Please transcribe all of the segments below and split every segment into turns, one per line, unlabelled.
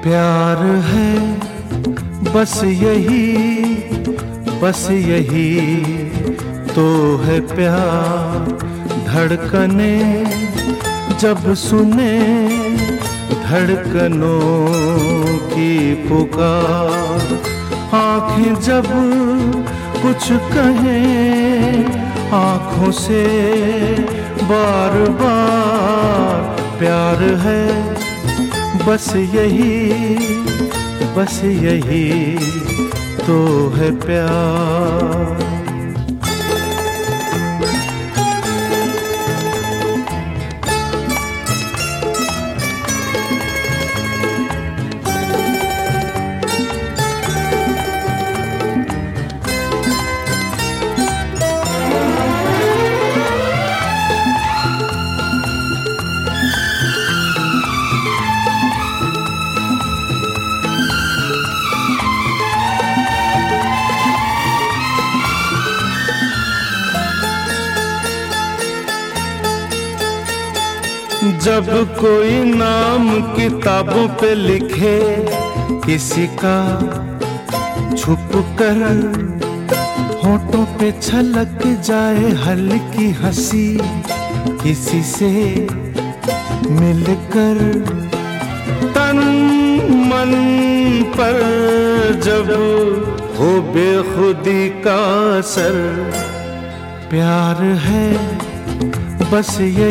प्यार है बस यही तो है प्यार। धड़कने जब सुने धड़कनों की पुकार, आँखें जब कुछ कहें आँखों से बार बार। प्यार है बस यही तो है प्यार। जब कोई नाम किताबों पे लिखे किसी का, छुप कर होठों पे छलक जाए हल्की हंसी किसी से मिलकर। तन मन पर जब हो बेखुदी का असर। प्यार है बस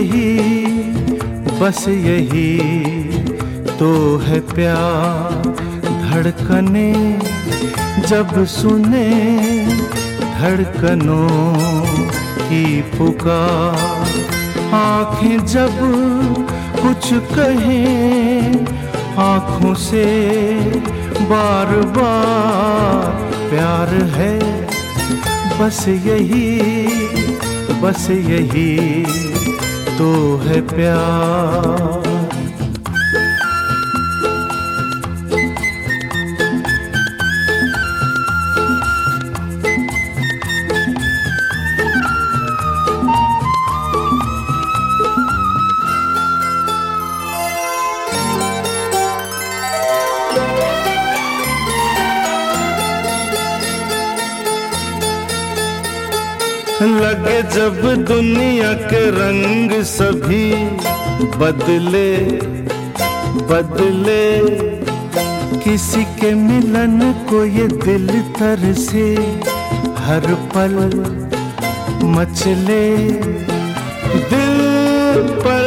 यही तो है प्यार। धड़कने जब सुने धड़कनों की पुकार, आँखें जब कुछ कहें आँखों से बार बार। प्यार है बस यही तो है प्यार। लगे जब दुनिया के रंग सभी बदले, किसी के मिलन को ये दिल तरसे हर पल मचले। दिल पर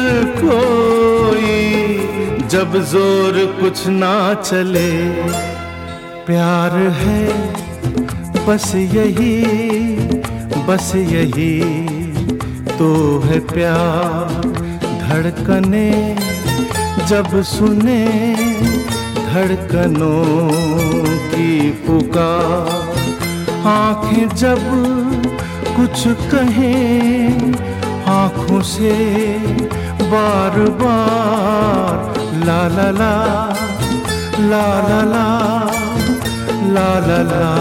कोई जब जोर कुछ ना चले। प्यार है बस यही तो है प्यार। धड़कने जब सुने धड़कनों की पुकार, आँखें जब कुछ कहें आँखों से बार बार। ला ला ला ला ला ला ला ला ला।